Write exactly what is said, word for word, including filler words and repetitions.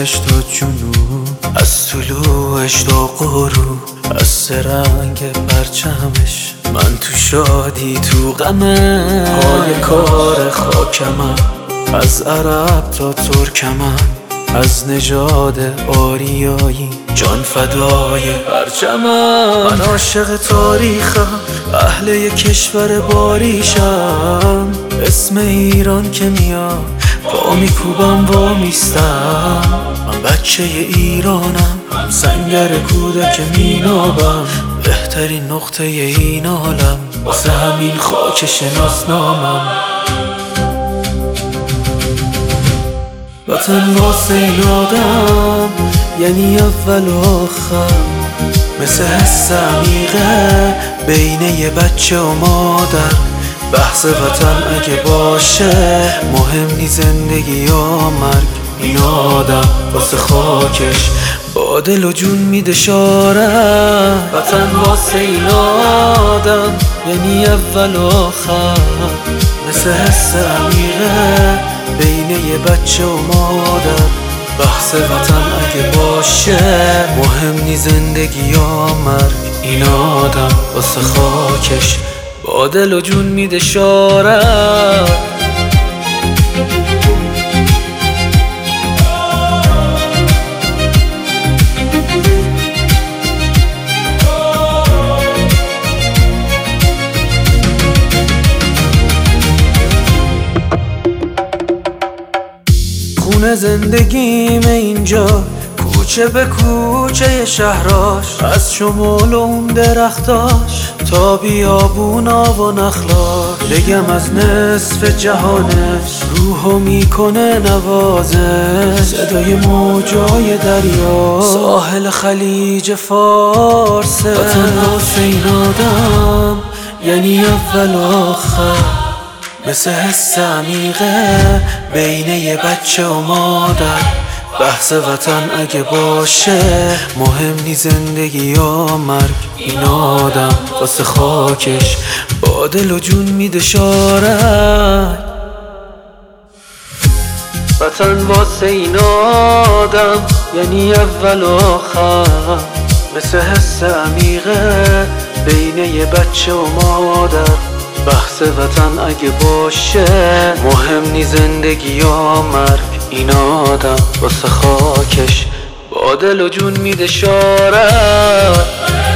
شمالش تا جنوب، از طلوعش تا غروب، از سه رنگ پرچمش، من تو شادی تو غمه، پای کار خاکمم، از عرب تا ترکمم، از نژاد آریایی جان فدای پرچمم. من عاشق تاریخم، اهل یک کشور باریشم، اسم ایران که میاد پا میکوبم و میستم. من بچه ایرانم، سنگر کودک مینابم، بهترین نقطه این عالم واسه همین خاک شناسنامم. وطن واسه این آدم یعنی اول و آخر، مثل حس عمیقه بین یه بچه و مادر. بحث وطن اگه باشه مهم نی زندگی یا مرگ، این آدم واسه خاکش با دل و جون میده شارع. وطن واسه این آدم یعنی اول و آخر، مثل حس عمیقه بین یه بچه و مادر. بحث وطن اگه باشه مهم نی زندگی یا مرگ، این آدم واسه خاکش با دل و جون میده شارع. خونه زندگیم اینجا، کوچه به کوچه شهراش، از شمال و اون درختاش تا بیابونا و نخلاش. بگم از نصف جهانش روحو میکنه نوازش، صدای موجای دریا ساحل خلیج فارسه. وطن واسه این آدم یعنی اول و آخر، مثل حس عمیقه بین یه بچه و مادر. بحث وطن اگه باشه مهم نی زندگی یا مرگ، این آدم واسه خاکش با دل و جون میده شارع. وطن واسه این آدم یعنی اول و آخر، مثل حس عمیقه بین یه بچه و مادر. بحث وطن اگه باشه مهم نی زندگی یا مرگ، این آدم واسه خاکش با دل و جون میده شارع.